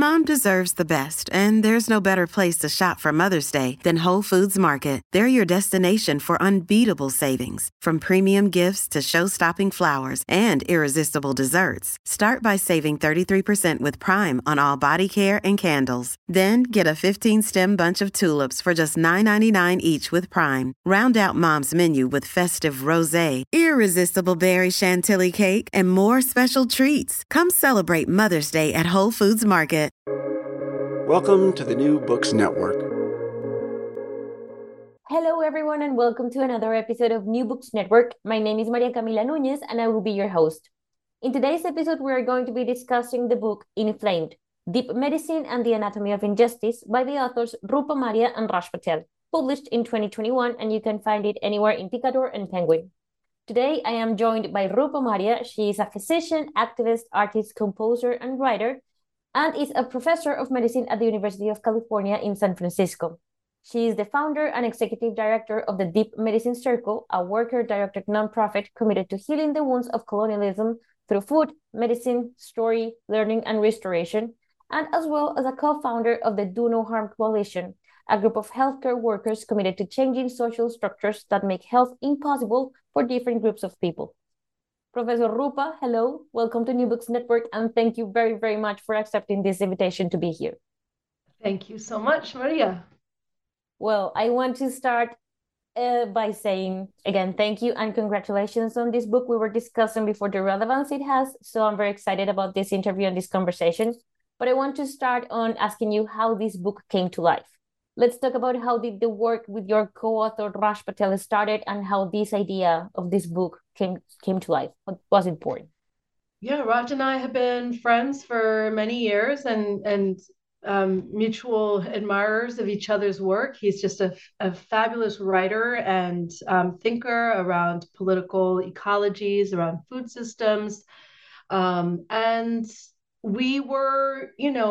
Mom deserves the best, and there's no better place to shop for Mother's Day than Whole Foods Market. They're your destination for unbeatable savings, from premium gifts to show-stopping flowers and irresistible desserts. Start by saving 33% with Prime on all body care and candles. Then get a 15-stem bunch of tulips for just $9.99 each with Prime. Round out Mom's menu with festive rosé, irresistible berry chantilly cake, and more special treats. Come celebrate Mother's Day at Whole Foods Market. Welcome to the New Books Network. Hello, everyone, and welcome to another episode of New Books Network. My name is Maria Camila Núñez, and I will be your host. In today's episode, we are going to be discussing the book Inflamed, Deep Medicine and the Anatomy of Injustice by the authors Rupa Maria and Raj Patel, published in 2021, and you can find it anywhere in Picador and Penguin. Today, I am joined by Rupa Maria. She is a physician, activist, artist, composer, and writer, and is a professor of medicine at the University of California in San Francisco. She is the founder and executive director of the Deep Medicine Circle, a worker-directed nonprofit committed to healing the wounds of colonialism through food, medicine, story, learning, and restoration, and as well as a co-founder of the Do No Harm Coalition, a group of healthcare workers committed to changing social structures that make health impossible for different groups of people. Professor Rupa, hello, welcome to New Books Network, and thank you very, very much for accepting this invitation to be here. Thank you so much, Maria. Well, I want to start by saying, again, thank you and congratulations on this book. We were discussing before the relevance it has, so I'm very excited about this interview and this conversation. But I want to start on asking you how this book came to life. Let's talk about how did the work with your co-author Raj Patel started and how this idea of this book came to life. What was it born? Yeah, Raj and I have been friends for many years and mutual admirers of each other's work. He's just a fabulous writer and thinker around political ecologies, around food systems. And we were,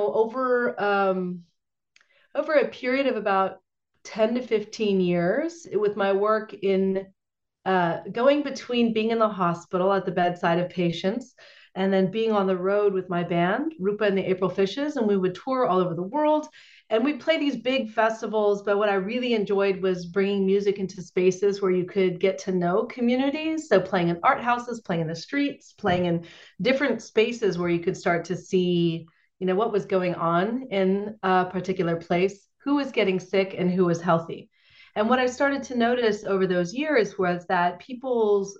over a period of about 10 to 15 years with my work in going between being in the hospital at the bedside of patients and then being on the road with my band, Rupa and the April Fishes, and we would tour all over the world. And we'd play these big festivals, but what I really enjoyed was bringing music into spaces where you could get to know communities. So playing in art houses, playing in the streets, playing in different spaces where you could start to see, what was going on in a particular place, who was getting sick and who was healthy. And what I started to notice over those years was that people's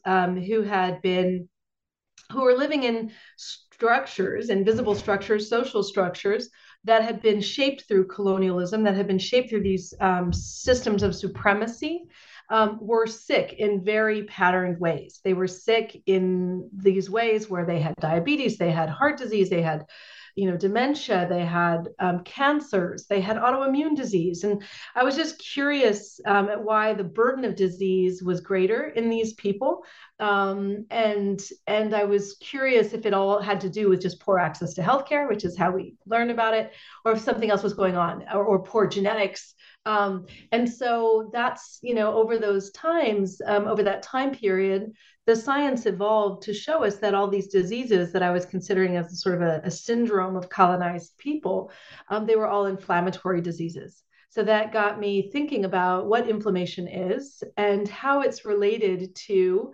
who were living in structures, invisible structures, social structures that had been shaped through colonialism, that had been shaped through these systems of supremacy, were sick in very patterned ways. They were sick in these ways where they had diabetes, they had heart disease, they had dementia, they had cancers, they had autoimmune disease. And I was just curious at why the burden of disease was greater in these people. And I was curious if it all had to do with just poor access to healthcare, which is how we learn about it, or if something else was going on, or poor genetics. And so that's, over those times, over that time period, the science evolved to show us that all these diseases that I was considering as sort of a syndrome of colonized people, they were all inflammatory diseases. So that got me thinking about what inflammation is and how it's related to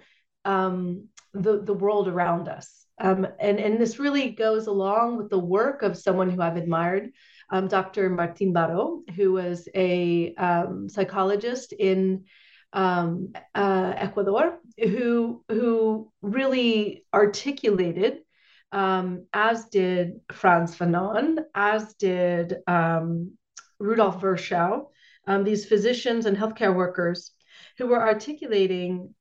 the world around us. And this really goes along with the work of someone who I've admired, Dr. Martín Baró, who was a psychologist in Ecuador, who really articulated, as did Frantz Fanon, as did Rudolf Virchow, these physicians and healthcare workers who were articulating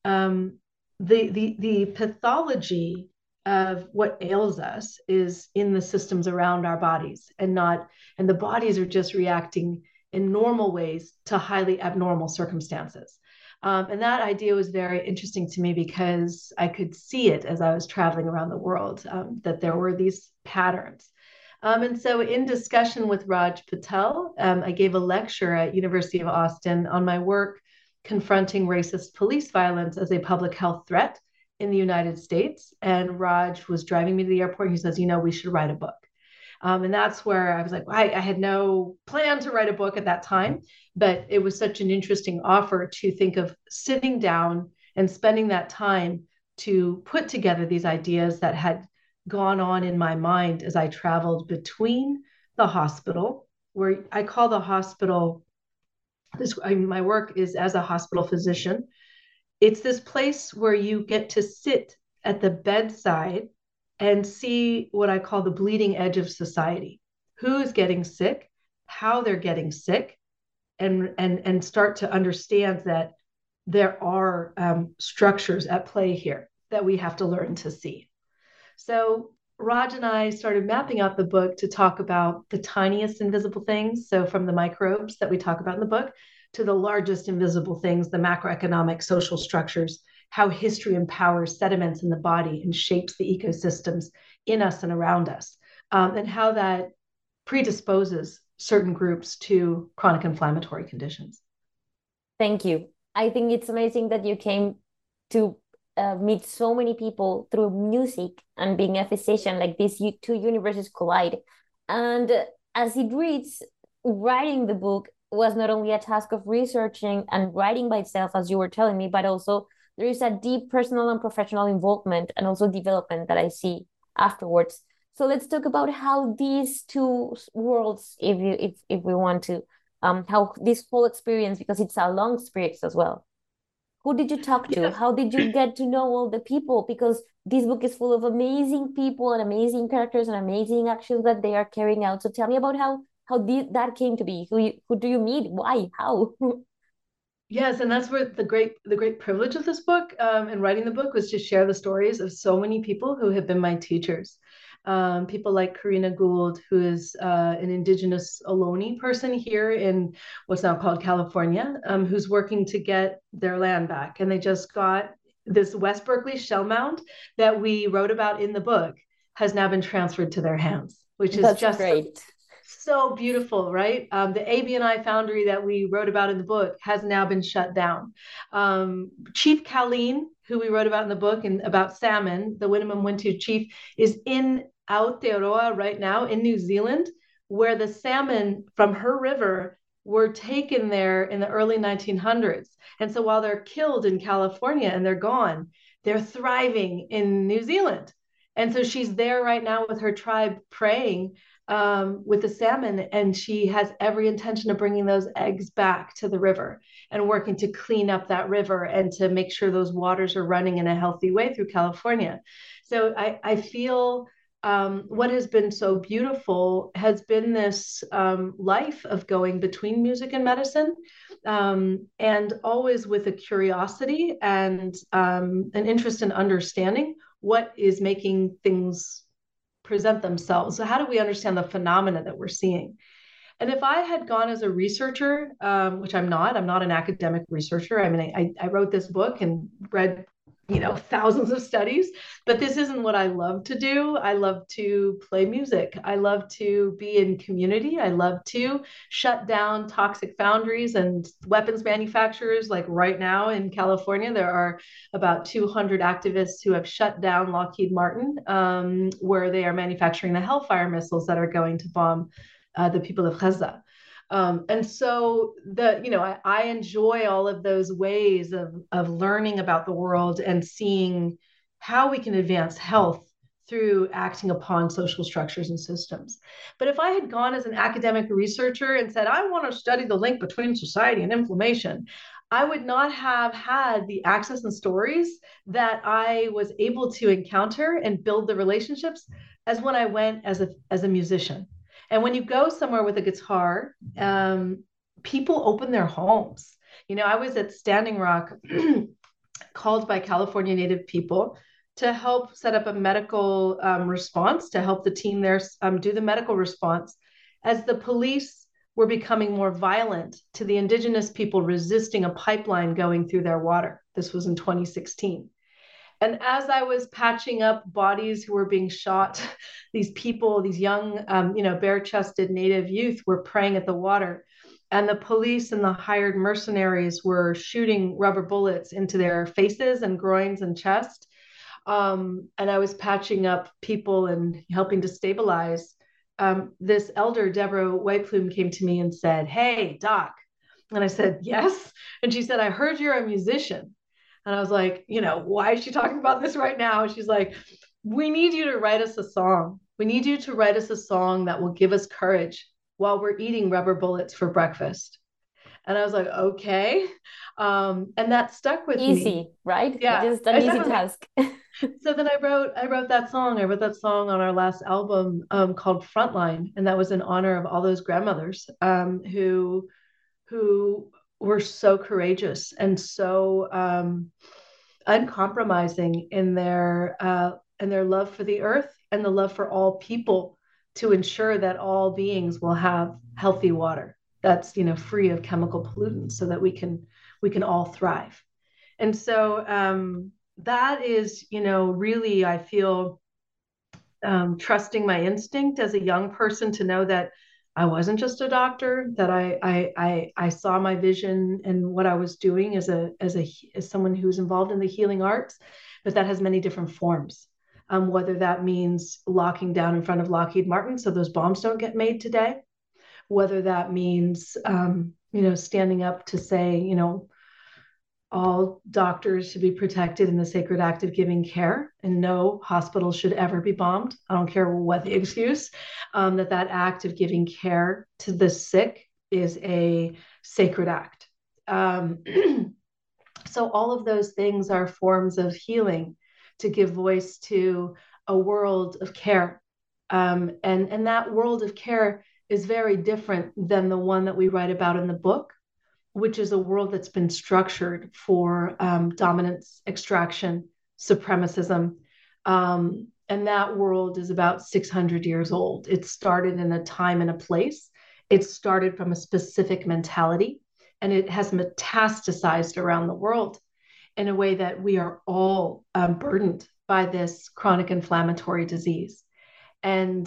the pathology of what ails us is in the systems around our bodies and the bodies are just reacting in normal ways to highly abnormal circumstances. And that idea was very interesting to me because I could see it as I was traveling around the world, that there were these patterns. And so in discussion with Raj Patel, I gave a lecture at University of Austin on my work confronting racist police violence as a public health threat in the United States. And Raj was driving me to the airport. He says, we should write a book. And that's where I was like, I had no plan to write a book at that time, but it was such an interesting offer to think of sitting down and spending that time to put together these ideas that had gone on in my mind as I traveled between the hospital, where I call the hospital my work is as a hospital physician. It's this place where you get to sit at the bedside and see what I call the bleeding edge of society. Who's getting sick, how they're getting sick, and start to understand that there are structures at play here that we have to learn to see. So Raj and I started mapping out the book to talk about the tiniest invisible things. So from the microbes that we talk about in the book to the largest invisible things, the macroeconomic social structures, how history empowers sediments in the body and shapes the ecosystems in us and around us, and how that predisposes certain groups to chronic inflammatory conditions. Thank you. I think it's amazing that you came to meet so many people through music and being a physician, like these two universes collide. And as it reads, writing the book was not only a task of researching and writing by itself, as you were telling me, but also there is a deep personal and professional involvement and also development that I see afterwards. So let's talk about how these two worlds, if we want to, how this whole experience, because it's a long experience as well. Who did you talk to? Yes. How did you get to know all the people? Because this book is full of amazing people and amazing characters and amazing actions that they are carrying out. So tell me about how that came to be. Who do you meet? Why? How? Yes, and that's where the great privilege of this book and writing the book was to share the stories of so many people who have been my teachers. People like Karina Gould, who is an indigenous Ohlone person here in what's now called California, who's working to get their land back. And they just got this West Berkeley shell mound that we wrote about in the book has now been transferred to their hands, which is That's just great. So beautiful, right? The ABNI foundry that we wrote about in the book has now been shut down. Chief Colleen, who we wrote about in the book and about salmon, the Winnemem Wintu chief, is in Aotearoa right now in New Zealand, where the salmon from her river were taken there in the early 1900s. And so while they're killed in California and they're gone, they're thriving in New Zealand. And so she's there right now with her tribe praying with the salmon, and she has every intention of bringing those eggs back to the river and working to clean up that river and to make sure those waters are running in a healthy way through California. So I feel what has been so beautiful has been this life of going between music and medicine, and always with a curiosity and an interest in understanding what is making things present themselves. So how do we understand the phenomena that we're seeing? And if I had gone as a researcher, which I'm not an academic researcher. I mean, I wrote this book and read, thousands of studies, but this isn't what I love to do. I love to play music. I love to be in community. I love to shut down toxic foundries and weapons manufacturers. Like right now in California, there are about 200 activists who have shut down Lockheed Martin, where they are manufacturing the Hellfire missiles that are going to bomb the people of Gaza. And so I enjoy all of those ways of learning about the world and seeing how we can advance health through acting upon social structures and systems. But if I had gone as an academic researcher and said, I want to study the link between society and inflammation, I would not have had the access and stories that I was able to encounter and build the relationships as when I went as a musician. And when you go somewhere with a guitar, people open their homes. I was at Standing Rock, called by California Native people to help set up a medical response, to help the team there do the medical response, as the police were becoming more violent to the indigenous people resisting a pipeline going through their water. This was in 2016. And as I was patching up bodies who were being shot, these people, these young, bare-chested Native youth were praying at the water. And the police and the hired mercenaries were shooting rubber bullets into their faces and groins and chest. And I was patching up people and helping to stabilize. this elder, Deborah Whiteplume, came to me and said, "Hey, doc." And I said, "Yes." And she said, "I heard you're a musician." And I was like, why is she talking about this right now? She's like, "We need you to write us a song. We need you to write us a song that will give us courage while we're eating rubber bullets for breakfast." And I was like, okay. And that stuck with me. Easy, right? Yeah, Just an easy task. so then I wrote that song. I wrote that song on our last album, called Frontline, and that was in honor of all those grandmothers, who were so courageous and so uncompromising in their love for the earth and the love for all people, to ensure that all beings will have healthy water that's free of chemical pollutants, so that we can all thrive. And so that is, really, I feel, trusting my instinct as a young person to know that I wasn't just a doctor, that I saw my vision and what I was doing as someone who's involved in the healing arts, but that has many different forms. Whether that means locking down in front of Lockheed Martin so those bombs don't get made today, whether that means standing up to say, all doctors should be protected in the sacred act of giving care, and no hospital should ever be bombed. I don't care what the excuse, that act of giving care to the sick is a sacred act. So all of those things are forms of healing, to give voice to a world of care. And that world of care is very different than the one that we write about in the book, which is a world that's been structured for dominance, extraction, supremacism. And that world is about 600 years old. It started in a time and a place. It started from a specific mentality, and it has metastasized around the world in a way that we are all burdened by this chronic inflammatory disease. And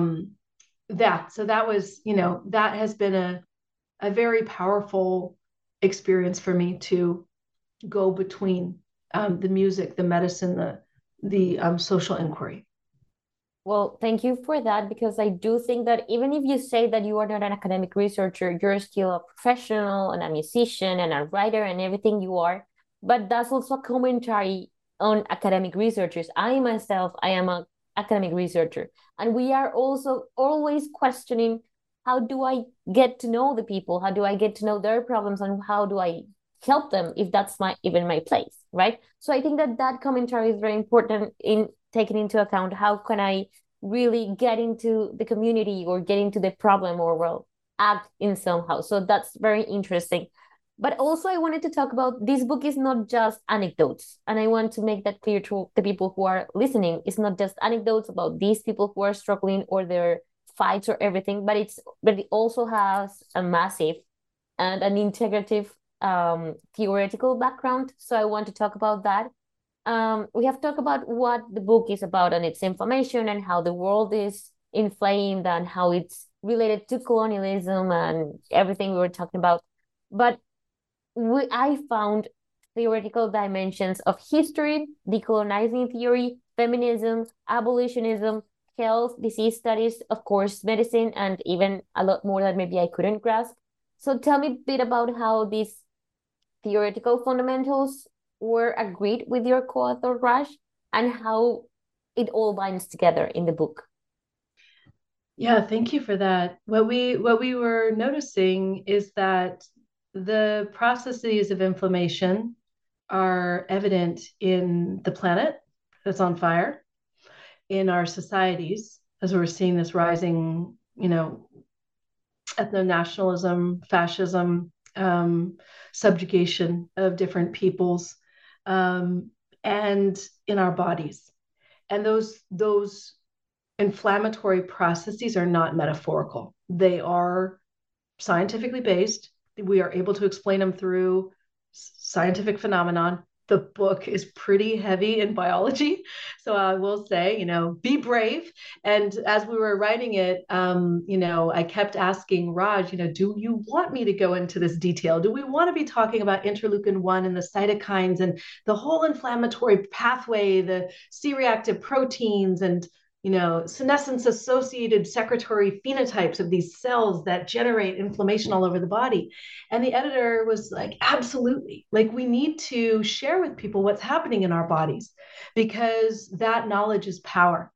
that was, that has been a very powerful experience for me, to go between the music, the medicine, the social inquiry. Well, thank you for that, because I do think that even if you say that you are not an academic researcher, you're still a professional and a musician and a writer and everything you are. But that's also a commentary on academic researchers. I myself, I am an academic researcher, and we are also always questioning, how do I get to know the people? How do I get to know their problems, and how do I help them if that's even my place, right? So I think that commentary is very important in taking into account how can I really get into the community or get into the problem, or act in somehow. So that's very interesting. But also I wanted to talk about, this book is not just anecdotes. And I want to make that clear to the people who are listening. It's not just anecdotes about these people who are struggling or their fights or everything, but it also has a massive and an integrative theoretical background. So I want to talk about that. We have talked about what the book is about and its information, and how the world is inflamed, and how it's related to colonialism and everything we were talking about. But I found theoretical dimensions of history, decolonizing theory, feminism, abolitionism, health, disease studies, of course, medicine, and even a lot more that maybe I couldn't grasp. So tell me a bit about how these theoretical fundamentals were agreed with your co-author, Raj, and how it all binds together in the book. Yeah, thank you for that. What we were noticing is that the processes of inflammation are evident in the planet that's on fire, in our societies, as we're seeing this rising, ethno-nationalism, fascism, subjugation of different peoples, and in our bodies. And those inflammatory processes are not metaphorical. They are scientifically based. We are able to explain them through scientific phenomenon. The book is pretty heavy in biology. So I will say, be brave. And as we were writing it, I kept asking Raj, do you want me to go into this detail? Do we want to be talking about interleukin-1 and the cytokines and the whole inflammatory pathway, the C-reactive proteins, and senescence associated secretory phenotypes of these cells that generate inflammation all over the body. And the editor was like, absolutely, like we need to share with people what's happening in our bodies, because that knowledge is power.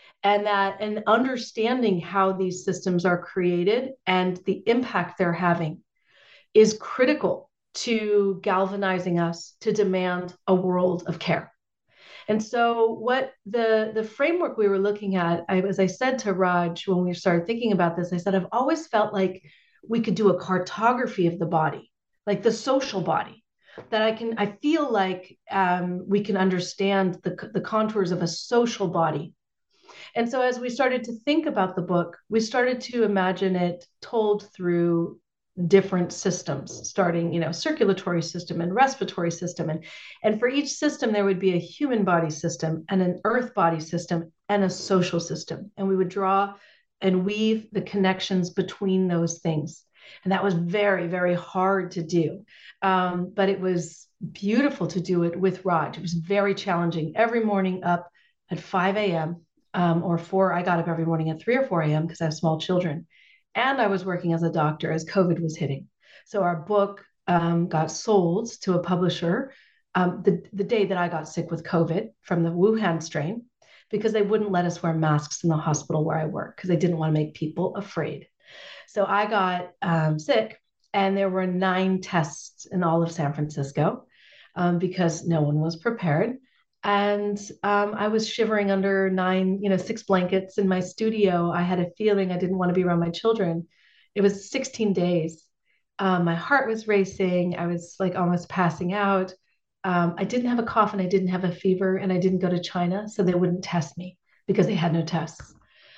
And understanding how these systems are created and the impact they're having is critical to galvanizing us to demand a world of care. And so what the framework we were looking at, as I said to Raj when we started thinking about this, I said, I've always felt like we could do a cartography of the body, like the social body, that I feel like we can understand the contours of a social body. And so as we started to think about the book, we started to imagine it told through different systems, starting, circulatory system and respiratory system. And for each system, there would be a human body system and an earth body system and a social system. And we would draw and weave the connections between those things. And that was very, very hard to do. But it was beautiful to do it with Raj. It was very challenging. Every morning up at 5 a.m. Or 4, I got up every morning at 3 or 4 a.m. because I have small children. And I was working as a doctor as COVID was hitting. So our book got sold to a publisher the day that I got sick with COVID from the Wuhan strain, because they wouldn't let us wear masks in the hospital where I work because they didn't want to make people afraid. So I got sick, and there were 9 tests in all of San Francisco because no one was prepared. And I was shivering under 6 blankets in my studio. I had a feeling I didn't want to be around my children. It was 16 days. My heart was racing. I was like almost passing out. I didn't have a cough and I didn't have a fever, and I didn't go to China, so they wouldn't test me because they had no tests.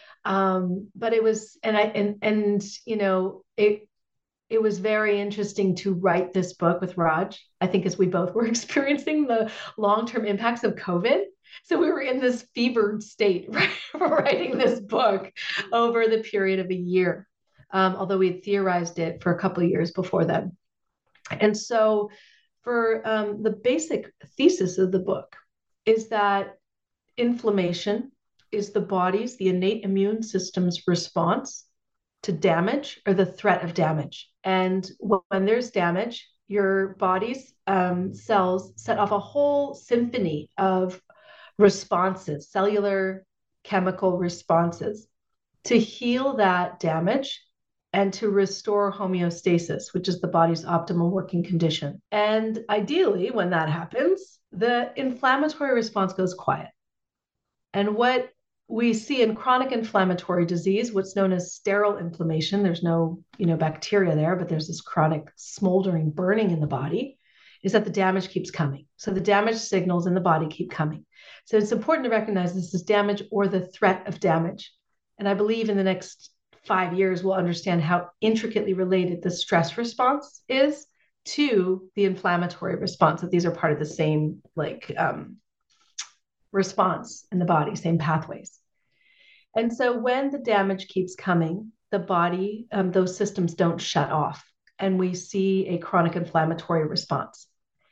But it was, it was very interesting to write this book with Raj, I think, as we both were experiencing the long-term impacts of COVID. So we were in this fevered state, right, writing this book over the period of a year, although we had theorized it for a couple of years before then. And so for the basic thesis of the book is that inflammation is the body's, the innate immune system's response to damage or the threat of damage. And when there's damage, your body's cells set off a whole symphony of responses, cellular chemical responses, to heal that damage and to restore homeostasis, which is the body's optimal working condition. And ideally, when that happens, the inflammatory response goes quiet. And what we see in chronic inflammatory disease, what's known as sterile inflammation, there's no, bacteria there, but there's this chronic smoldering burning in the body, is that the damage keeps coming. So the damage signals in the body keep coming. So it's important to recognize this is damage or the threat of damage. And I believe in the next 5 years, we'll understand how intricately related the stress response is to the inflammatory response, that these are part of the same response in the body, same pathways. And so when the damage keeps coming, the body, those systems don't shut off, and we see a chronic inflammatory response.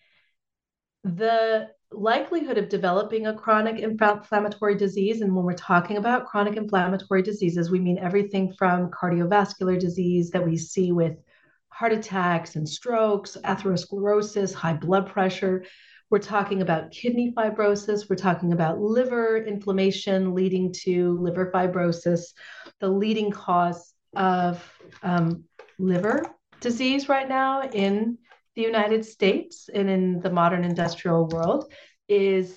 The likelihood of developing a chronic inflammatory disease, and when we're talking about chronic inflammatory diseases, we mean everything from cardiovascular disease that we see with heart attacks and strokes, atherosclerosis, high blood pressure. We're talking about kidney fibrosis. We're talking about liver inflammation leading to liver fibrosis, the leading cause of liver disease right now in the United States and in the modern industrial world is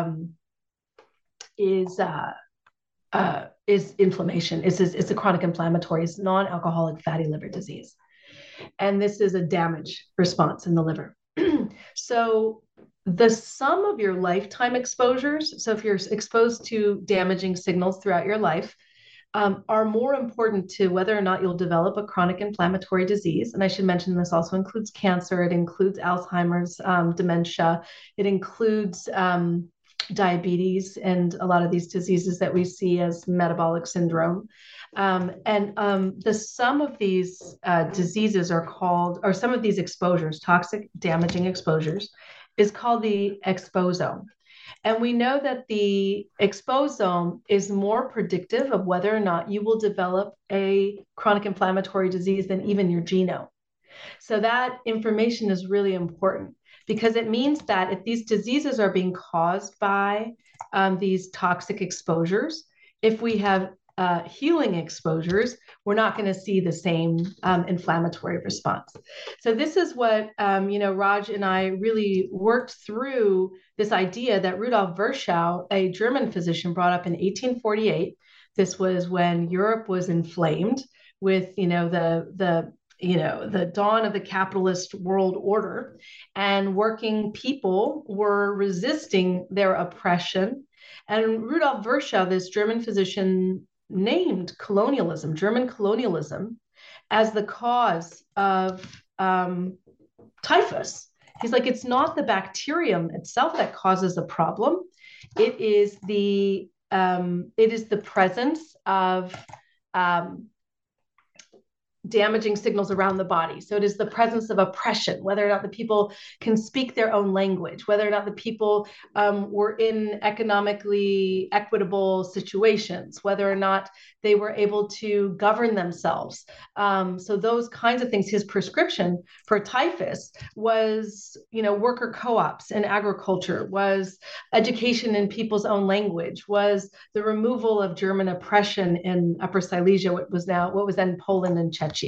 inflammation. It's a chronic inflammatory, it's non-alcoholic fatty liver disease. And this is a damage response in the liver. So the sum of your lifetime exposures, so if you're exposed to damaging signals throughout your life, are more important to whether or not you'll develop a chronic inflammatory disease. And I should mention this also includes cancer, it includes Alzheimer's, dementia, it includes diabetes, and a lot of these diseases that we see as metabolic syndrome. The sum of these diseases are called, or some of these exposures, toxic damaging exposures, is called the exposome. And we know that the exposome is more predictive of whether or not you will develop a chronic inflammatory disease than even your genome. So that information is really important because it means that if these diseases are being caused by these toxic exposures, if we have healing exposures, we're not going to see the same inflammatory response. So this is what, Raj and I really worked through this idea that Rudolf Virchow, a German physician, brought up in 1848. This was when Europe was inflamed with, the dawn of the capitalist world order, and working people were resisting their oppression. And Rudolf Virchow, this German physician, named German colonialism, as the cause of typhus. He's like, it's not the bacterium itself that causes a problem. It is the presence of damaging signals around the body. So it is the presence of oppression, whether or not the people can speak their own language, whether or not the people were in economically equitable situations, whether or not they were able to govern themselves. So those kinds of things. His prescription for typhus was, worker co-ops in agriculture, was education in people's own language, was the removal of German oppression in Upper Silesia, what was then Poland and Czechia.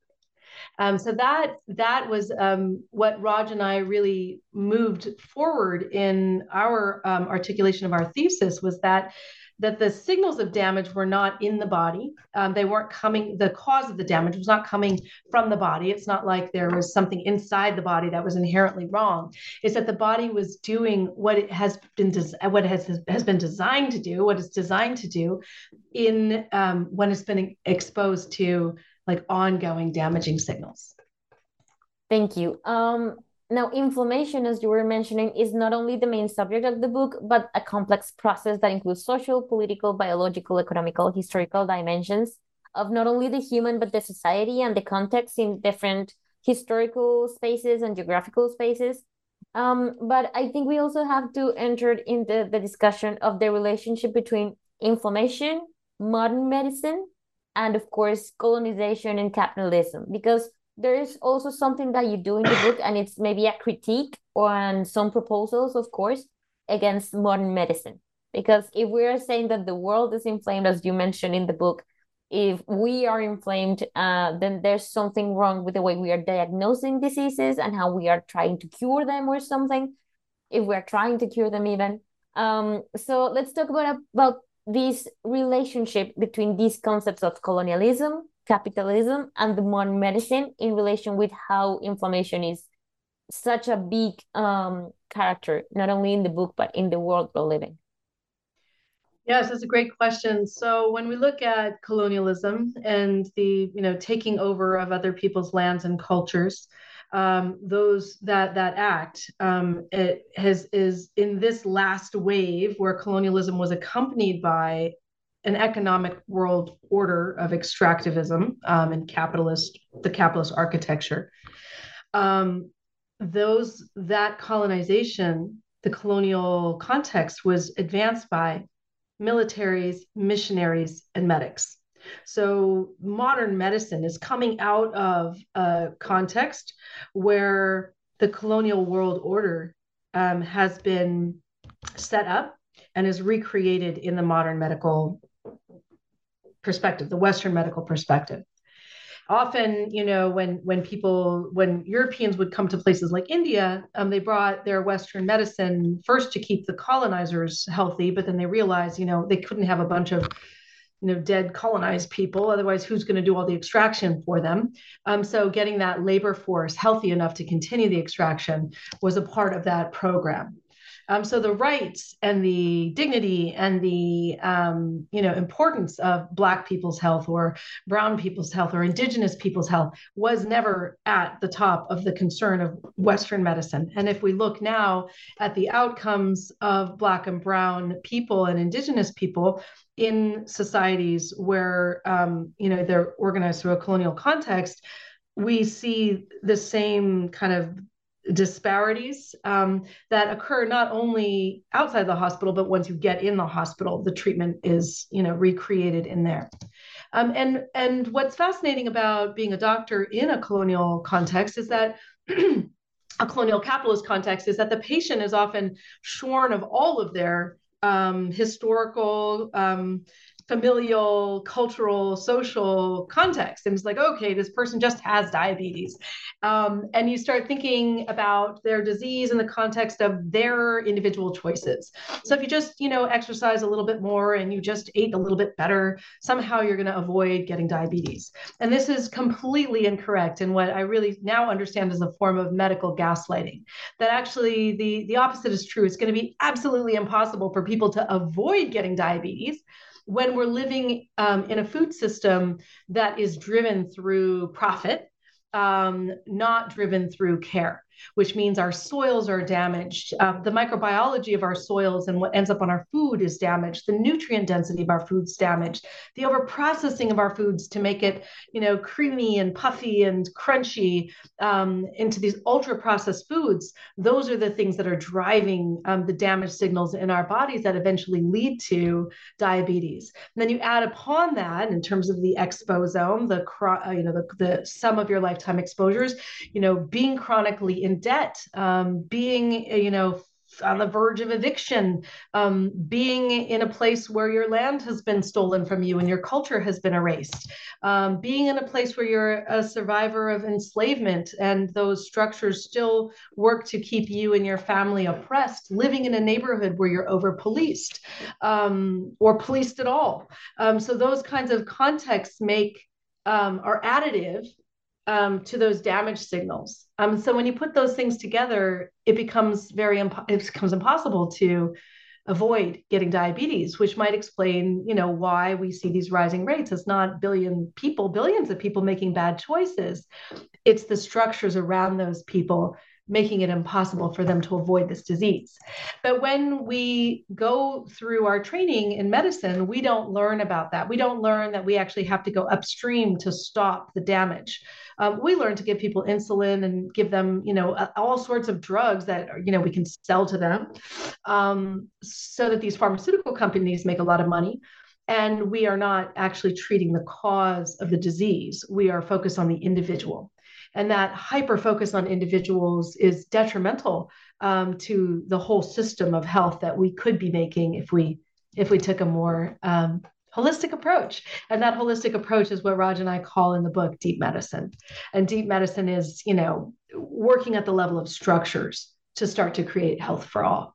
So that was what Raj and I really moved forward in our articulation of our thesis, was that the signals of damage were not in the body. They weren't coming, the cause of the damage was not coming from the body. It's not like there was something inside the body that was inherently wrong. It's that the body was doing what it has been designed to do, what it's designed to do in when it's been exposed to like ongoing damaging signals. Thank you. Now, inflammation, as you were mentioning, is not only the main subject of the book, but a complex process that includes social, political, biological, economical, historical dimensions of not only the human, but the society and the context in different historical spaces and geographical spaces. But I think we also have to enter into the discussion of the relationship between inflammation, modern medicine, and of course, colonization and capitalism, because there is also something that you do in the book, and it's maybe a critique on some proposals, of course, against modern medicine. Because if we are saying that the world is inflamed, as you mentioned in the book, if we are inflamed, then there's something wrong with the way we are diagnosing diseases and how we are trying to cure them or something, if we're trying to cure them even. So let's talk about this relationship between these concepts of colonialism, capitalism, and the modern medicine in relation with how inflammation is such a big character, not only in the book, but in the world we're living. Yes, that's a great question. So when we look at colonialism and the taking over of other people's lands and cultures, that act is in this last wave where colonialism was accompanied by an economic world order of extractivism and the capitalist architecture. That colonization, the colonial context, was advanced by militaries, missionaries, and medics. So modern medicine is coming out of a context where the colonial world order has been set up and is recreated in the modern medical perspective, the Western medical perspective. Often, when Europeans would come to places like India, they brought their Western medicine first to keep the colonizers healthy, but then they realized, they couldn't have a bunch of, dead colonized people. Otherwise, who's going to do all the extraction for them? So getting that labor force healthy enough to continue the extraction was a part of that program. So the rights and the dignity and the importance of Black people's health or brown people's health or indigenous people's health was never at the top of the concern of Western medicine. And if we look now at the outcomes of Black and brown people and indigenous people in societies where they're organized through a colonial context, we see the same kind of disparities that occur not only outside the hospital, but once you get in the hospital, the treatment is, recreated in there. And what's fascinating about being a doctor in a colonial context is that a colonial capitalist context is that the patient is often shorn of all of their historical, familial, cultural, social context. And it's like, okay, this person just has diabetes. And you start thinking about their disease in the context of their individual choices. So if you just, exercise a little bit more and you just ate a little bit better, somehow you're going to avoid getting diabetes. And this is completely incorrect. And what I really now understand is a form of medical gaslighting, that actually the opposite is true. It's going to be absolutely impossible for people to avoid getting diabetes when we're living in a food system that is driven through profit, not driven through care, which means our soils are damaged. The microbiology of our soils and what ends up on our food is damaged. The nutrient density of our food's damaged. The overprocessing of our foods to make it, creamy and puffy and crunchy into these ultra-processed foods. Those are the things that are driving the damage signals in our bodies that eventually lead to diabetes. And then you add upon that, in terms of the exposome, the sum of your lifetime exposures, being chronically in debt, being, on the verge of eviction, being in a place where your land has been stolen from you and your culture has been erased, being in a place where you're a survivor of enslavement and those structures still work to keep you and your family oppressed, living in a neighborhood where you're over policed or policed at all. So those kinds of contexts are additive to those damage signals. So when you put those things together, it becomes impossible to avoid getting diabetes, which might explain, why we see these rising rates. It's not billions of people making bad choices. It's the structures around those people making it impossible for them to avoid this disease. But when we go through our training in medicine, we don't learn about that. We don't learn that we actually have to go upstream to stop the damage. We learn to give people insulin and give them, all sorts of drugs that, we can sell to them so that these pharmaceutical companies make a lot of money. And we are not actually treating the cause of the disease. We are focused on the individual. And that hyper focus on individuals is detrimental to the whole system of health that we could be making if we took a more holistic approach. And that holistic approach is what Raj and I call in the book deep medicine. And deep medicine is, working at the level of structures to start to create health for all.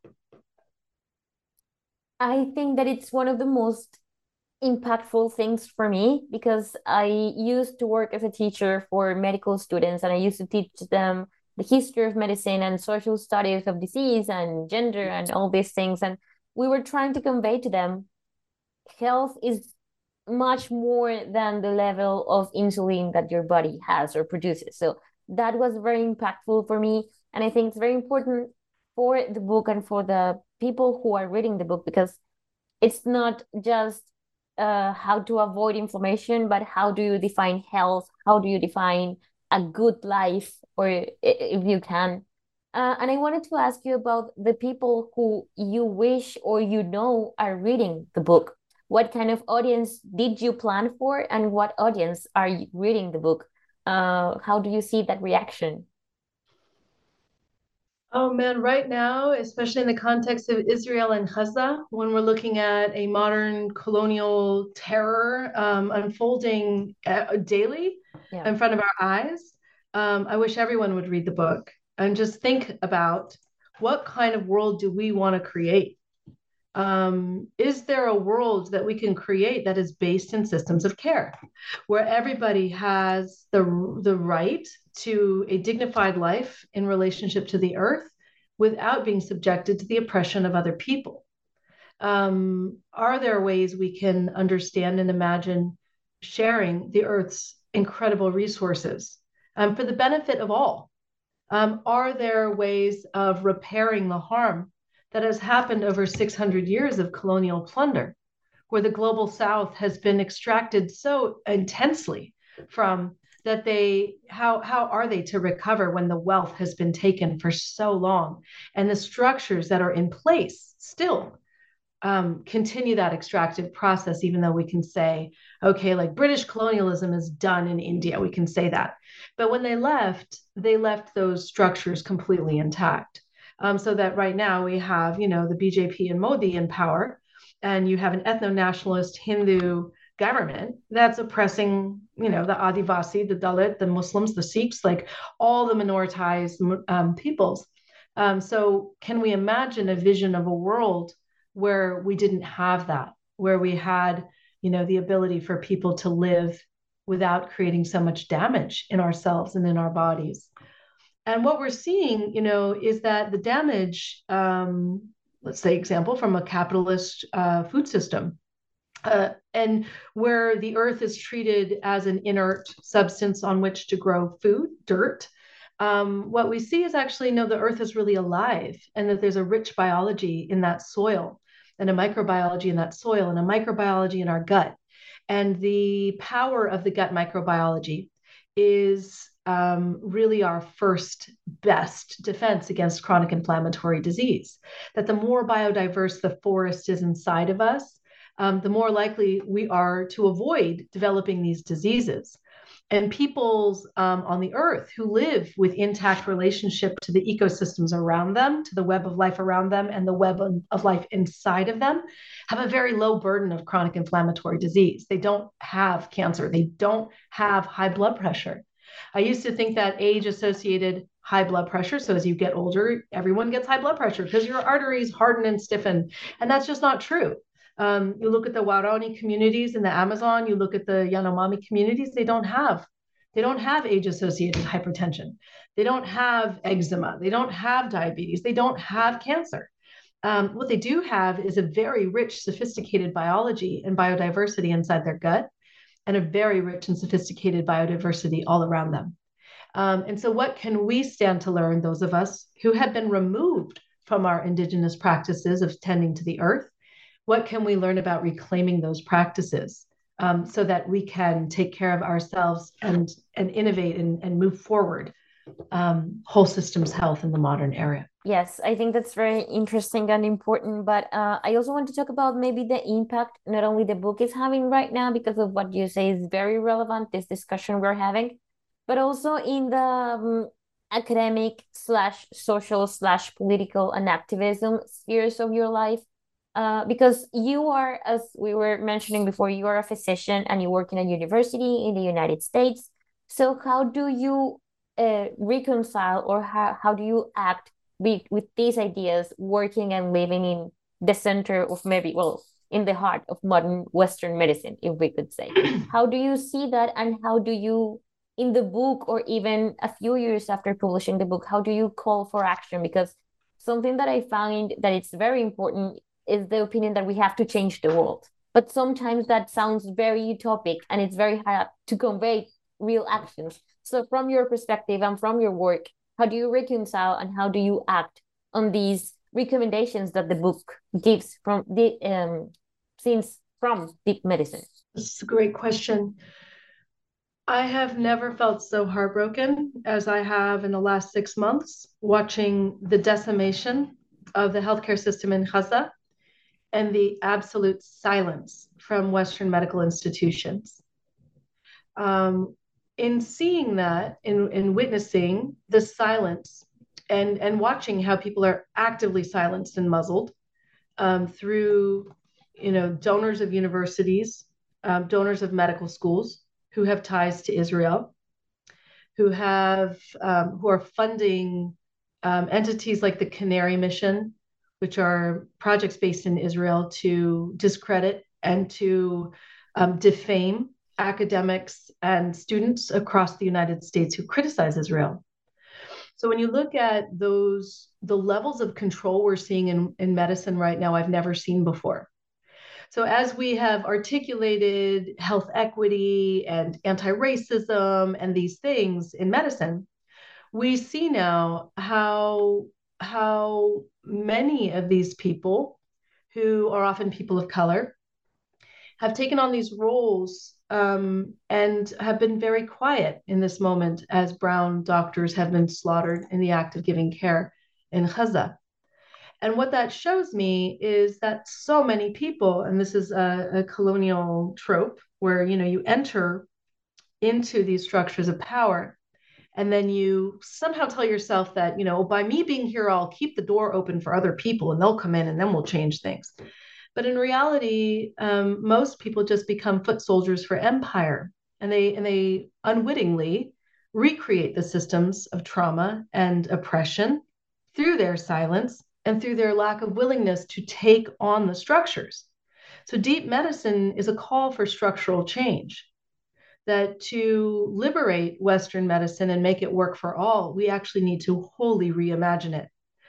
I think that it's one of the most impactful things for me, because I used to work as a teacher for medical students, and I used to teach them the history of medicine and social studies of disease and gender and all these things. And we were trying to convey to them health is much more than the level of insulin that your body has or produces. So that was very impactful for me. And I think it's very important for the book and for the people who are reading the book, because it's not just how to avoid inflammation, but how do you define health? How do you define a good life, or if you can? And I wanted to ask you about the people who you wish or are reading the book. What kind of audience did you plan for, and what audience are you reading the book? How do you see that reaction? Oh man, right now, especially in the context of Israel and Gaza, when we're looking at a modern colonial terror unfolding daily in front of our eyes, I wish everyone would read the book and just think about, what kind of world do we want to create? Is there a world that we can create that is based in systems of care, where everybody has the right to a dignified life in relationship to the earth without being subjected to the oppression of other people? Are there ways we can understand and imagine sharing the earth's incredible resources for the benefit of all? Are there ways of repairing the harm that has happened over 600 years of colonial plunder, where the global South has been extracted so intensely from how are they to recover when the wealth has been taken for so long, and the structures that are in place still continue that extractive process, even though we can say, okay, like British colonialism is done in India, we can say that. But when they left those structures completely intact. So that right now we have, the BJP and Modi in power, and you have an ethno-nationalist Hindu government that's oppressing, the Adivasi, the Dalit, the Muslims, the Sikhs, like all the minoritized peoples. So can we imagine a vision of a world where we didn't have that, where we had, the ability for people to live without creating so much damage in ourselves and in our bodies? And what we're seeing, is that the damage, let's say example from a capitalist food system, and where the earth is treated as an inert substance on which to grow food, dirt. What we see is actually, no, the earth is really alive, and that there's a rich biology in that soil, and a microbiology in that soil, and a microbiology in our gut. And the power of the gut microbiology is really our first best defense against chronic inflammatory disease. That the more biodiverse the forest is inside of us, the more likely we are to avoid developing these diseases. And peoples on the earth who live with intact relationship to the ecosystems around them, to the web of life around them, and the web of life inside of them, have a very low burden of chronic inflammatory disease. They don't have cancer. They don't have high blood pressure. I used to think that age-associated high blood pressure, so as you get older, everyone gets high blood pressure because your arteries harden and stiffen, and that's just not true. You look at the Waorani communities in the Amazon, you look at the Yanomami communities, they don't have age-associated hypertension. They don't have eczema. They don't have diabetes. They don't have cancer. What they do have is a very rich, sophisticated biology and biodiversity inside their gut, and a very rich and sophisticated biodiversity all around them. And so what can we stand to learn, those of us who have been removed from our indigenous practices of tending to the earth? What can we learn about reclaiming those practices so that we can take care of ourselves and innovate and move forward whole systems health in the modern era? Yes, I think that's very interesting and important. But I also want to talk about maybe the impact not only the book is having right now, because of what you say is very relevant, this discussion we're having, but also in the academic slash social slash political and activism spheres of your life. Because you are, as we were mentioning before, you are a physician and you work in a university in the United States. So how do you reconcile, or how do you act with these ideas, working and living in the center of maybe, well, in the heart of modern Western medicine, if we could say? How do you see that, and how do you, in the book, or even a few years after publishing the book, how do you call for action? Because something that I find that it's very important is the opinion that we have to change the world. But sometimes that sounds very utopic, and it's very hard to convey real actions. So from your perspective and from your work, how do you reconcile and how do you act on these recommendations that the book gives from the from deep medicine? It's a great question. I have never felt so heartbroken as I have in the last 6 months, watching the decimation of the healthcare system in Gaza and the absolute silence from Western medical institutions. In seeing that, in witnessing the silence, and watching how people are actively silenced and muzzled through, donors of universities, donors of medical schools who have ties to Israel, who are funding entities like the Canary Mission, which are projects based in Israel to discredit and to defame academics and students across the United States who criticize Israel. So when you look at the levels of control we're seeing in medicine right now, I've never seen before. So as we have articulated health equity and anti-racism and these things in medicine, we see now how many of these people, who are often people of color, have taken on these roles and have been very quiet in this moment as brown doctors have been slaughtered in the act of giving care in Gaza. And what that shows me is that so many people, and this is a colonial trope where, you enter into these structures of power, and then you somehow tell yourself that, by me being here, I'll keep the door open for other people and they'll come in and then we'll change things. But in reality, most people just become foot soldiers for empire, and they unwittingly recreate the systems of trauma and oppression through their silence and through their lack of willingness to take on the structures. So deep medicine is a call for structural change, that to liberate Western medicine and make it work for all, we actually need to wholly reimagine it.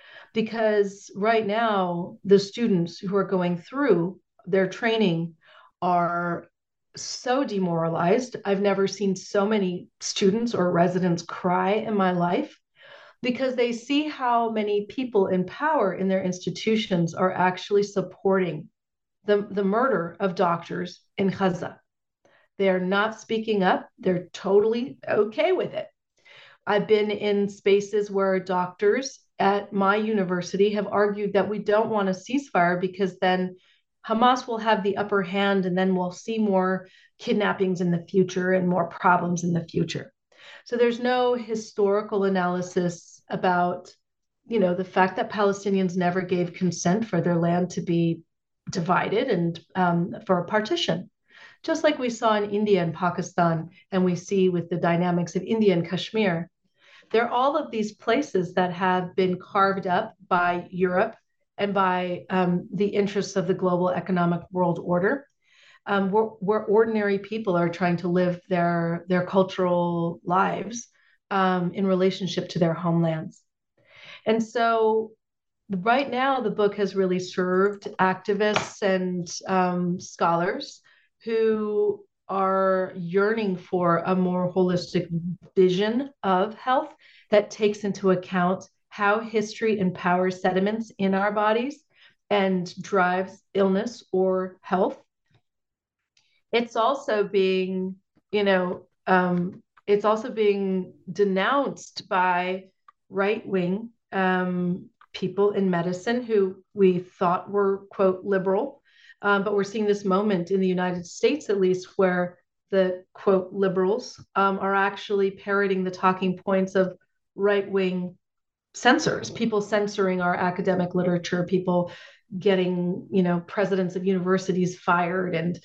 Because right now, the students who are going through their training are so demoralized. I've never seen so many students or residents cry in my life, because they see how many people in power in their institutions are actually supporting the murder of doctors in Gaza. They're not speaking up. They're totally okay with it. I've been in spaces where doctors at my university have argued that we don't want a ceasefire because then Hamas will have the upper hand and then we'll see more kidnappings in the future and more problems in the future. So there's no historical analysis about, the fact that Palestinians never gave consent for their land to be divided and for a partition. Just like we saw in India and Pakistan, and we see with the dynamics of India and Kashmir. There are all of these places that have been carved up by Europe and by the interests of the global economic world order, where ordinary people are trying to live their cultural lives in relationship to their homelands. And so right now, the book has really served activists and scholars who are yearning for a more holistic vision of health that takes into account how history empowers sediments in our bodies and drives illness or health. It's also being, denounced by right-wing people in medicine who we thought were, quote, liberal. But we're seeing this moment in the United States, at least, where the, quote, liberals are actually parroting the talking points of right-wing censors, people censoring our academic literature, people getting, presidents of universities fired and,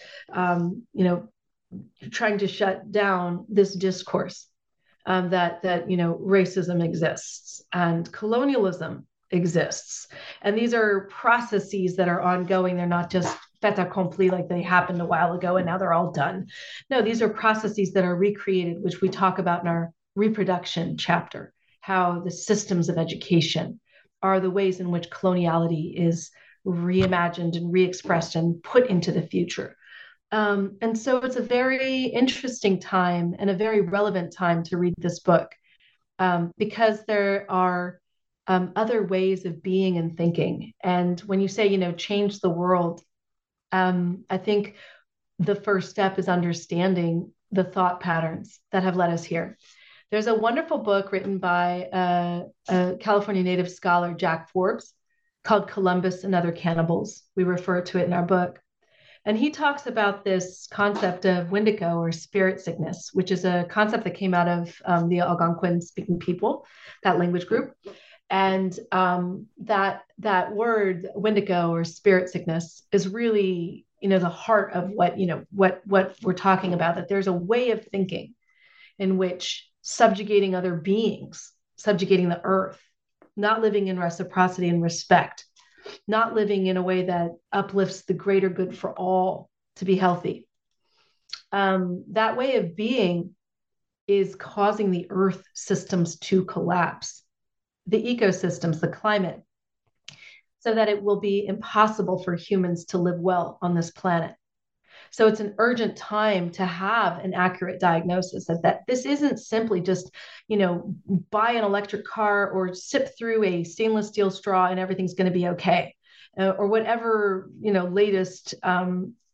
trying to shut down this discourse that racism exists and colonialism exists. And these are processes that are ongoing. They're not just fait accompli, like they happened a while ago and now they're all done. No, these are processes that are recreated, which we talk about in our reproduction chapter, how the systems of education are the ways in which coloniality is reimagined and re-expressed and put into the future. And so it's a very interesting time and a very relevant time to read this book, because there are other ways of being and thinking. And when you say, change the world, I think the first step is understanding the thought patterns that have led us here. There's a wonderful book written by a California native scholar, Jack Forbes, called Columbus and Other Cannibals. We refer to it in our book. And he talks about this concept of Wendigo or spirit sickness, which is a concept that came out of the Algonquin speaking people, that language group. And that word Wendigo or spirit sickness is really, the heart of what we're talking about, that there's a way of thinking in which subjugating other beings, subjugating the earth, not living in reciprocity and respect, not living in a way that uplifts the greater good for all to be healthy. That way of being is causing the earth systems to collapse, the ecosystems, the climate, so that it will be impossible for humans to live well on this planet. So it's an urgent time to have an accurate diagnosis that this isn't simply just, buy an electric car or sip through a stainless steel straw and everything's going to be okay, or whatever, latest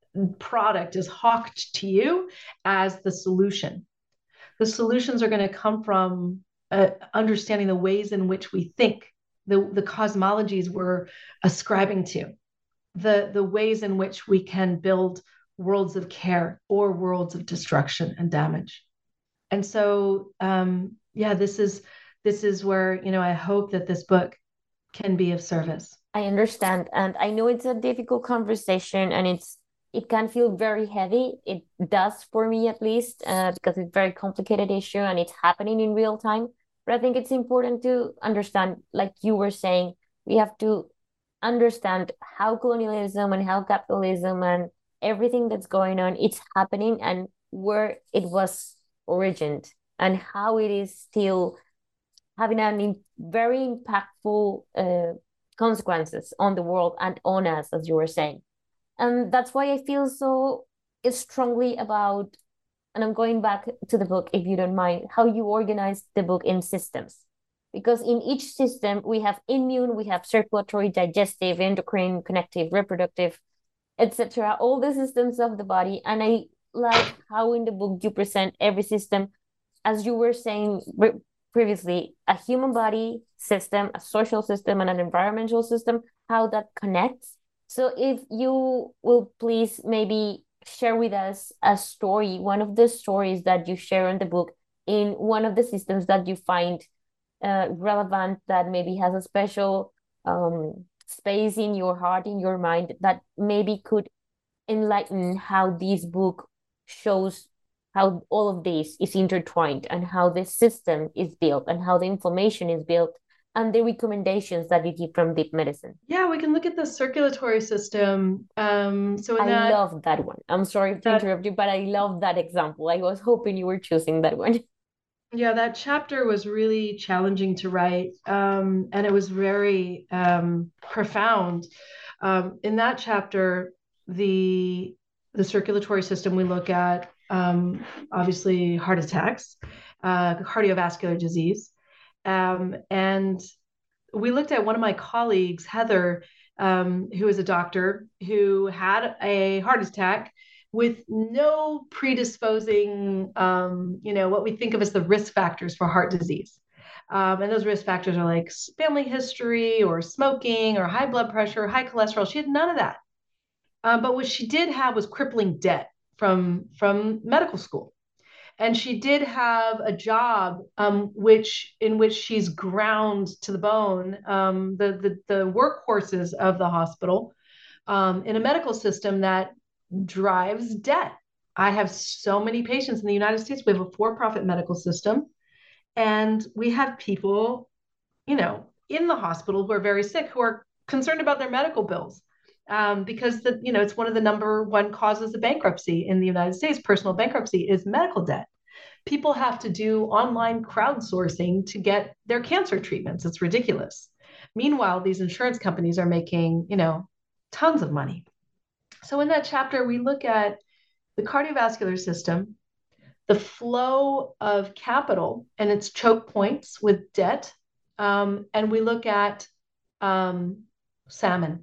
product is hawked to you as the solution. The solutions are going to come from understanding the ways in which we think, the cosmologies we're ascribing to, the ways in which we can build worlds of care or worlds of destruction and damage. And so, this is where, I hope that this book can be of service. I understand. And I know it's a difficult conversation and it can feel very heavy. It does for me at least, because it's a very complicated issue and it's happening in real time. But I think it's important to understand, like you were saying, we have to understand how colonialism and how capitalism and everything that's going on, it's happening and where it was origined and how it is still having very impactful consequences on the world and on us, as you were saying. And that's why I feel so strongly about, and I'm going back to the book, if you don't mind, how you organize the book in systems. Because in each system, we have immune, we have circulatory, digestive, endocrine, connective, reproductive, etc. All the systems of the body. And I like how in the book you present every system, as you were saying previously, a human body system, a social system, and an environmental system, how that connects. So if you will please maybe share with us a story, one of the stories that you share in the book in one of the systems that you find relevant, that maybe has a special space in your heart, in your mind, that maybe could enlighten how this book shows how all of this is intertwined and how the system is built and how the information is built and the recommendations that you give from deep medicine. Yeah, we can look at the circulatory system. I love that one. I'm sorry to interrupt you, but I love that example. I was hoping you were choosing that one. Yeah, that chapter was really challenging to write, and it was very profound. In that chapter, the circulatory system, we look at obviously heart attacks, cardiovascular disease, and we looked at one of my colleagues, Heather, who is a doctor who had a heart attack with no predisposing, what we think of as the risk factors for heart disease. And those risk factors are like family history or smoking or high blood pressure, high cholesterol. She had none of that. But what she did have was crippling debt from medical school. And she did have a job in which she's ground to the bone, the workhorses of the hospital, in a medical system that drives debt. I have so many patients in the United States. We have a for-profit medical system, and we have people, in the hospital who are very sick, who are concerned about their medical bills. Because it's one of the number one causes of bankruptcy in the United States. Personal bankruptcy is medical debt. People have to do online crowdsourcing to get their cancer treatments. It's ridiculous. Meanwhile, these insurance companies are making, tons of money. So in that chapter, we look at the cardiovascular system, the flow of capital and its choke points with debt, and we look at salmon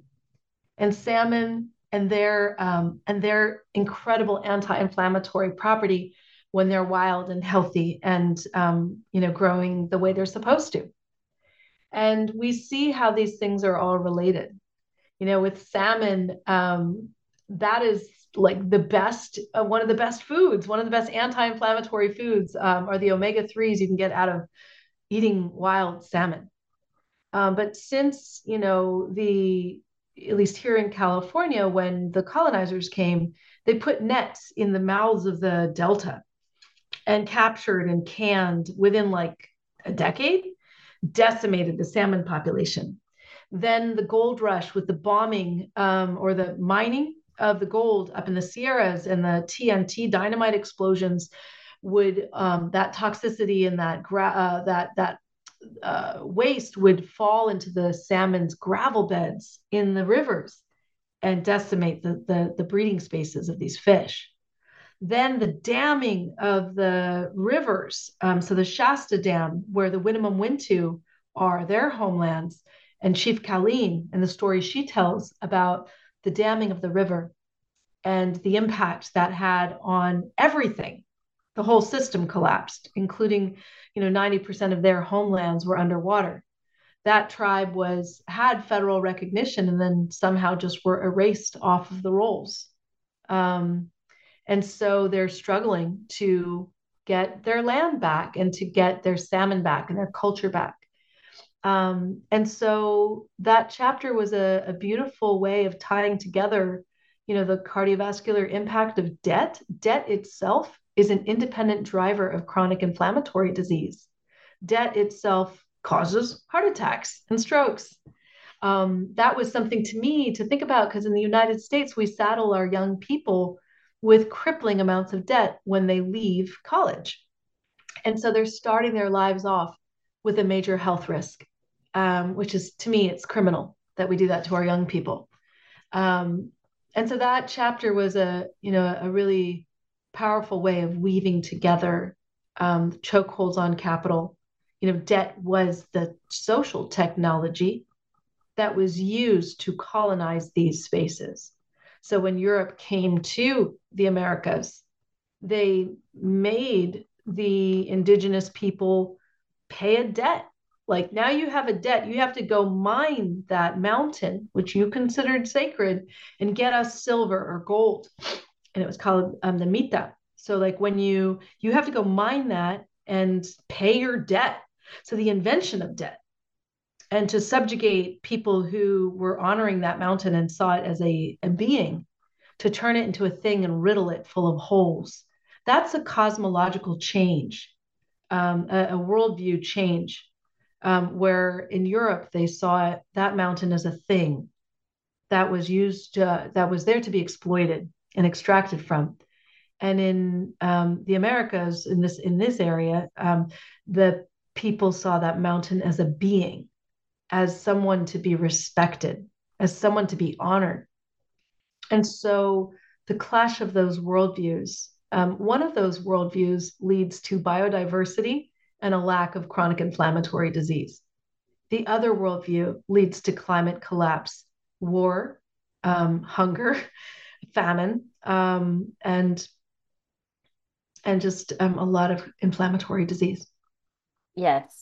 and their incredible anti-inflammatory property when they're wild and healthy and growing the way they're supposed to. And we see how these things are all related. With salmon, that is like the best, one of the best foods, one of the best anti-inflammatory foods are the omega-3s you can get out of eating wild salmon. But since, at least here in California, when the colonizers came, they put nets in the mouths of the Delta and captured and canned within like a decade, decimated the salmon population. Then the gold rush with the bombing or the mining of the gold up in the Sierras and the TNT dynamite explosions would that toxicity and that waste would fall into the salmon's gravel beds in the rivers and decimate the breeding spaces of these fish. Then the damming of the rivers, so the Shasta Dam, where the Winnemem-Wintu are, their homelands, and Chief Colleen and the story she tells about the damming of the river and the impact that had on everything. The whole system collapsed, including, 90% of their homelands were underwater. That tribe had federal recognition and then somehow just were erased off of the rolls. And so they're struggling to get their land back and to get their salmon back and their culture back. And so that chapter was a beautiful way of tying together, the cardiovascular impact of debt. Debt itself is an independent driver of chronic inflammatory disease. Debt itself causes heart attacks and strokes. That was something to me to think about, because in the United States, we saddle our young people with crippling amounts of debt when they leave college. And so they're starting their lives off with a major health risk, which is, to me, it's criminal that we do that to our young people. And so that chapter was a really powerful way of weaving together chokeholds on capital. Debt was the social technology that was used to colonize these spaces. So when Europe came to the Americas, they made the indigenous people pay a debt. Like, now you have a debt, you have to go mine that mountain, which you considered sacred, and get us silver or gold. And it was called the mita. So like when you have to go mine that and pay your debt. So the invention of debt, and to subjugate people who were honoring that mountain and saw it as a being, to turn it into a thing and riddle it full of holes. That's a cosmological change, a worldview change, where in Europe they saw that mountain as a thing that was that was there to be exploited and extracted from. And in the Americas, in this area, the people saw that mountain as a being, as someone to be respected, as someone to be honored. And so the clash of those worldviews, one of those worldviews leads to biodiversity and a lack of chronic inflammatory disease. The other worldview leads to climate collapse, war, hunger, famine, and just a lot of inflammatory disease. Yes.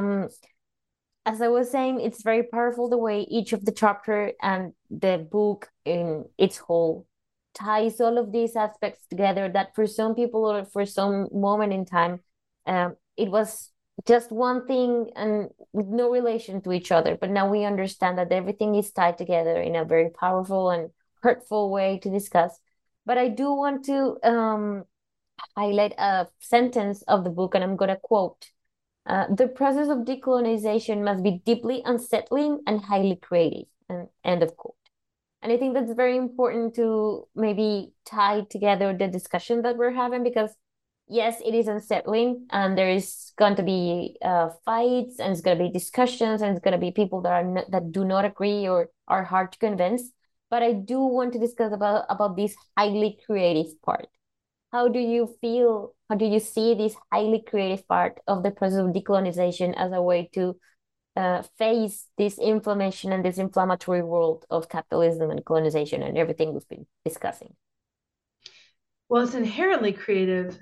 As I was saying, it's very powerful the way each of the chapter and the book in its whole ties all of these aspects together, that for some people or for some moment in time, it was just one thing and with no relation to each other. But now we understand that everything is tied together in a very powerful and hurtful way to discuss. But I do want to highlight a sentence of the book, and I'm going to quote. The process of decolonization must be deeply unsettling and highly creative, and end of quote. And I think that's very important to maybe tie together the discussion that we're having, because yes, it is unsettling, and there is going to be fights, and it's going to be discussions, and it's going to be people that do not agree or are hard to convince. But I do want to discuss about this highly creative part. How do you feel? How do you see this highly creative part of the process of decolonization as a way to face this inflammation and this inflammatory world of capitalism and colonization and everything we've been discussing? Well, it's inherently creative.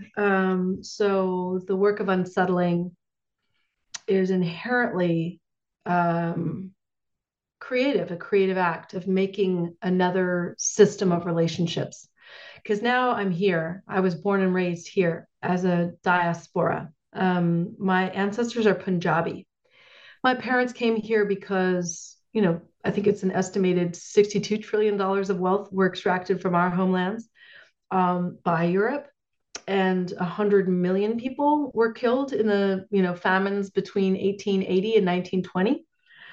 So the work of unsettling is inherently creative, a creative act of making another system of relationships. Because now I'm here. I was born and raised here as a diaspora. My ancestors are Punjabi. My parents came here because, I think it's an estimated $62 trillion of wealth were extracted from our homelands by Europe. And 100 million people were killed in the, famines between 1880 and 1920.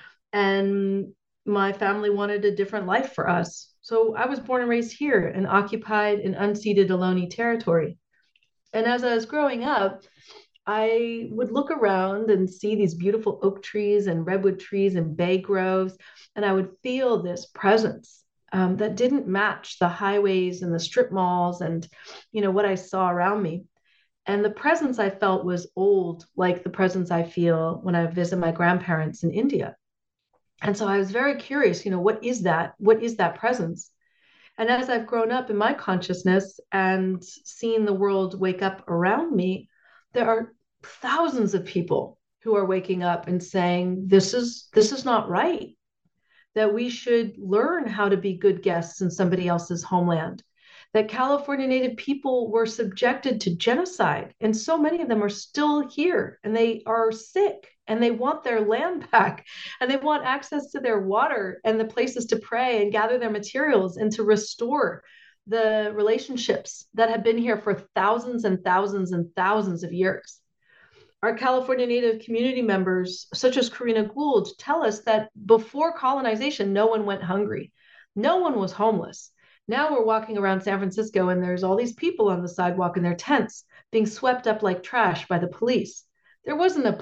And my family wanted a different life for us. So I was born and raised here in occupied and unceded Ohlone territory. And as I was growing up, I would look around and see these beautiful oak trees and redwood trees and bay groves, and I would feel this presence that didn't match the highways and the strip malls and, what I saw around me. And the presence I felt was old, like the presence I feel when I visit my grandparents in India. And so I was very curious, what is that? What is that presence? And as I've grown up in my consciousness and seen the world wake up around me, there are thousands of people who are waking up and saying, this is not right, that we should learn how to be good guests in somebody else's homeland, that California Native people were subjected to genocide, and so many of them are still here, and they are sick, and they want their land back, and they want access to their water and the places to pray and gather their materials and to restore the relationships that have been here for thousands and thousands and thousands of years. Our California Native community members, such as Karina Gould, tell us that before colonization, no one went hungry. No one was homeless. Now we're walking around San Francisco and there's all these people on the sidewalk in their tents being swept up like trash by the police. There wasn't a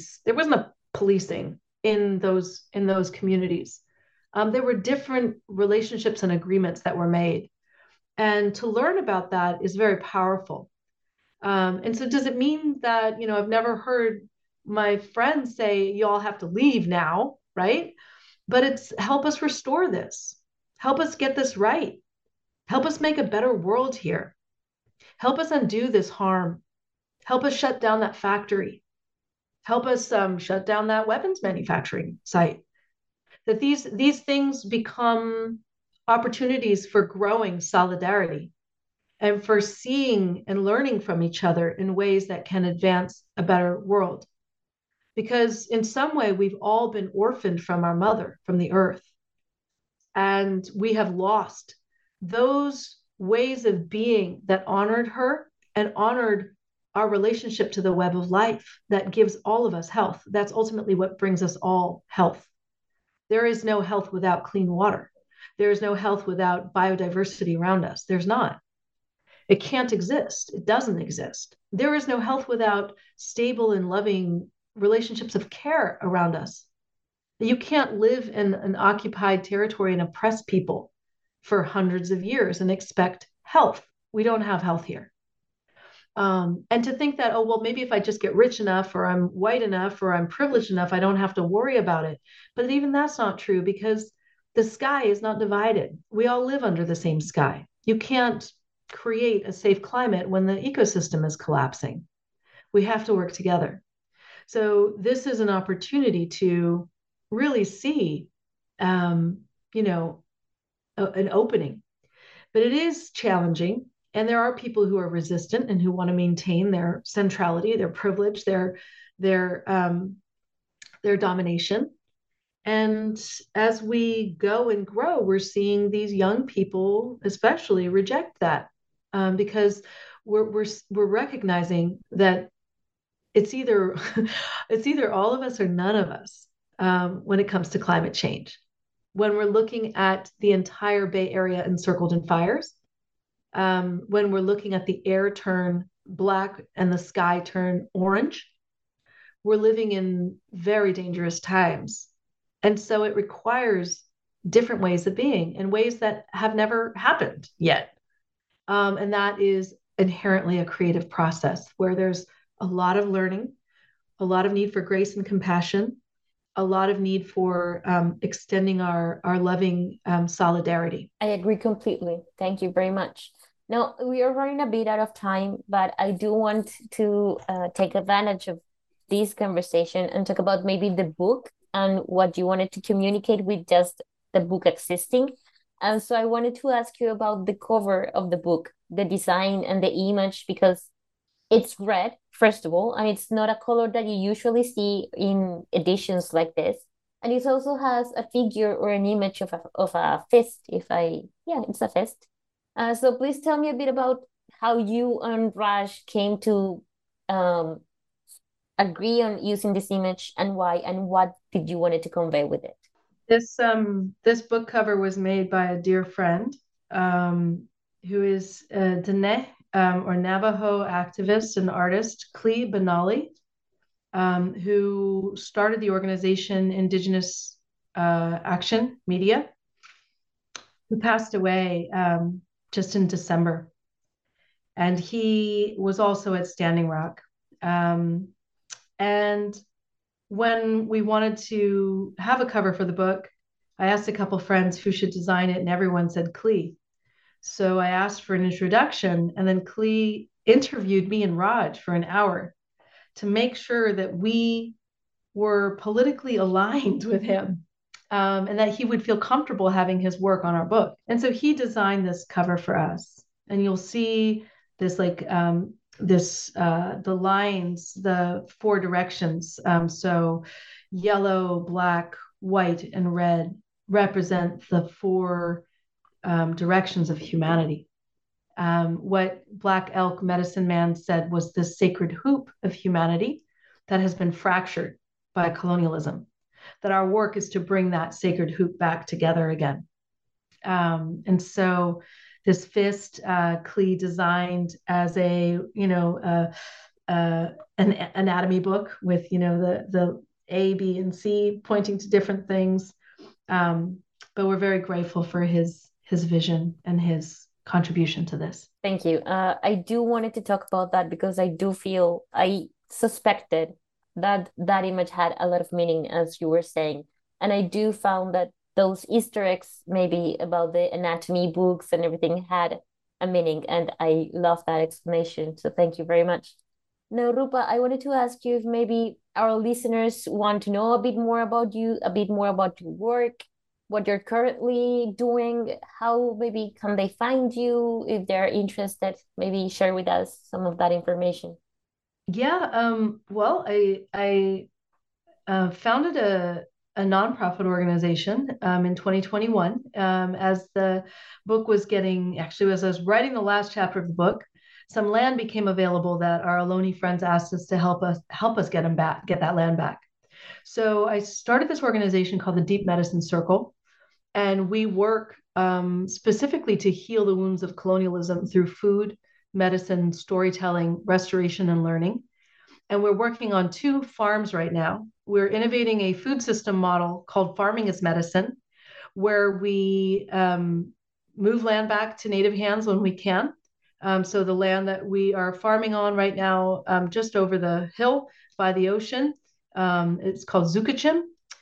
policing in those communities. There were different relationships and agreements that were made. And to learn about that is very powerful. And so does it mean that, I've never heard my friends say, you all have to leave now, right? But it's help us restore this. Help us get this right. Help us make a better world here. Help us undo this harm. Help us shut down that factory. Help us shut down that weapons manufacturing site. That these things become opportunities for growing solidarity and for seeing and learning from each other in ways that can advance a better world. Because in some way, we've all been orphaned from our mother, from the earth. And we have lost those ways of being that honored her and honored our relationship to the web of life that gives all of us health. That's ultimately what brings us all health. There is no health without clean water. There is no health without biodiversity around us. There's not. It can't exist. It doesn't exist. There is no health without stable and loving relationships of care around us. You can't live in an occupied territory and oppress people for hundreds of years and expect health. We don't have health here. And to think that, oh, well, maybe if I just get rich enough or I'm white enough or I'm privileged enough, I don't have to worry about it. But even that's not true because the sky is not divided. We all live under the same sky. You can't create a safe climate when the ecosystem is collapsing. We have to work together. So this is an opportunity to really see, an opening. But it is challenging. And there are people who are resistant and who want to maintain their centrality, their privilege, their domination. And as we go and grow, we're seeing these young people, especially, reject that because we're recognizing that it's either all of us or none of us when it comes to climate change. When we're looking at the entire Bay Area encircled in fires, when we're looking at the air turn black and the sky turn orange, we're living in very dangerous times. And so it requires different ways of being in ways that have never happened yet. And that is inherently a creative process where there's a lot of learning, a lot of need for grace and compassion, a lot of need for extending our loving solidarity. I agree completely. Thank you very much. Now, we are running a bit out of time, but I do want to take advantage of this conversation and talk about maybe the book and what you wanted to communicate with just the book existing. And so I wanted to ask you about the cover of the book, the design and the image, because it's red, first of all, and it's not a color that you usually see in editions like this. And it also has a figure or an image of a fist, it's a fist. So please tell me a bit about how you and Raj came to agree on using this image and why, and what did you wanted to convey with it? This book cover was made by a dear friend who is Diné, or Navajo activist and artist Klee Benally, who started the organization Indigenous Action Media, who passed away just in December. And he was also at Standing Rock. And when we wanted to have a cover for the book, I asked a couple friends who should design it, and everyone said Klee. So I asked for an introduction, and then Klee interviewed me and Raj for an hour to make sure that we were politically aligned with him, and that he would feel comfortable having his work on our book. And so he designed this cover for us. And you'll see this the lines, the four directions. So yellow, black, white, and red represent the four directions of humanity. What Black Elk Medicine Man said was the sacred hoop of humanity that has been fractured by colonialism, that our work is to bring that sacred hoop back together again. And so this fist, Klee designed as an anatomy book with, the A, B, and C pointing to different things. But we're very grateful for his vision and his contribution to this. Thank you. I do wanted to talk about that because I suspected that image had a lot of meaning, as you were saying. And I do found that those Easter eggs, maybe about the anatomy books and everything, had a meaning. And I love that explanation. So thank you very much. Now, Rupa, I wanted to ask you if maybe our listeners want to know a bit more about you, a bit more about your work, what you're currently doing, how maybe can they find you if they're interested, maybe share with us some of that information. Yeah, well, I founded a nonprofit organization in 2021 as the book was as I was writing the last chapter of the book, some land became available that our Ohlone friends asked us to help us get that land back. So I started this organization called the Deep Medicine Circle, and we work specifically to heal the wounds of colonialism through food, medicine, storytelling, restoration, and learning. And we're working on 2 farms right now. We're innovating a food system model called Farming as Medicine, where we move land back to native hands when we can. So the land that we are farming on right now, just over the hill by the ocean, it's called Zukachim.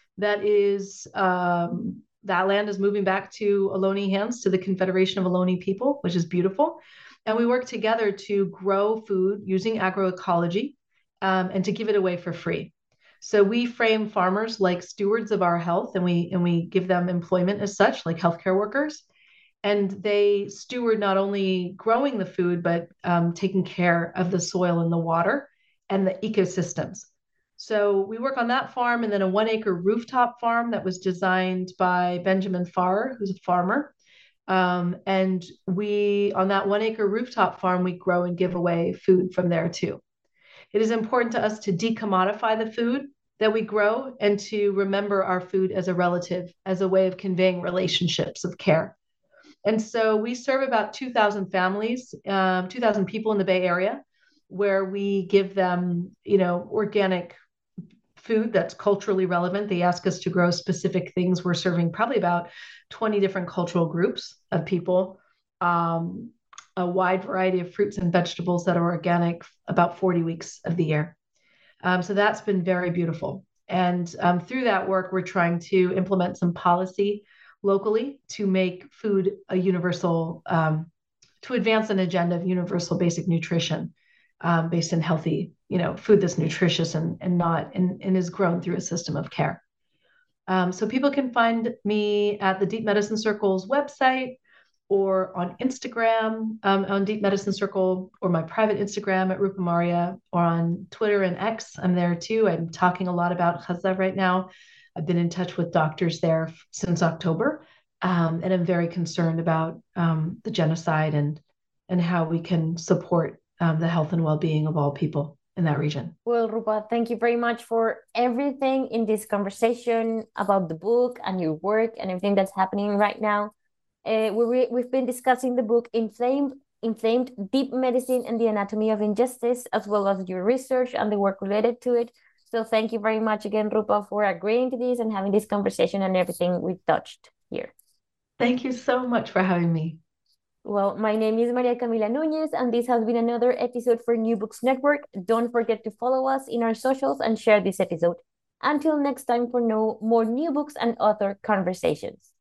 That land is moving back to Ohlone hands, to the Confederation of Ohlone People, which is beautiful. And we work together to grow food using agroecology, and to give it away for free. So we frame farmers like stewards of our health, and we give them employment as such, like healthcare workers. And they steward not only growing the food, but taking care of the soil and the water and the ecosystems. So we work on that farm, and then a 1-acre rooftop farm that was designed by Benjamin Farr, who's a farmer. And on that 1-acre rooftop farm, we grow and give away food from there too. It is important to us to decommodify the food that we grow and to remember our food as a relative, as a way of conveying relationships of care. And so we serve about 2,000 families, 2,000 people in the Bay Area, where we give them, organic food that's culturally relevant. They ask us to grow specific things. We're serving probably about 20 different cultural groups of people, a wide variety of fruits and vegetables that are organic about 40 weeks of the year. So that's been very beautiful. And through that work, we're trying to implement some policy locally to make food a universal, to advance an agenda of universal basic nutrition based in healthy, food that's nutritious and is grown through a system of care. So people can find me at the Deep Medicine Circle's website, or on Instagram, on Deep Medicine Circle, or my private Instagram at Rupa Marya, or on Twitter and X. I'm there too. I'm talking a lot about Gaza right now. I've been in touch with doctors there since October, and I'm very concerned about the genocide and how we can support the health and well-being of all people in that region. Well, Rupa, thank you very much for everything in this conversation about the book and your work and everything that's happening right now. We've been discussing the book Inflamed, Deep Medicine and the Anatomy of Injustice, as well as your research and the work related to it. So thank you very much again, Rupa, for agreeing to this and having this conversation and everything we've touched here. Thank you so much for having me. Well, my name is Maria Camila Nunez, and this has been another episode for New Books Network. Don't forget to follow us in our socials and share this episode. Until next time, for more new books and author conversations.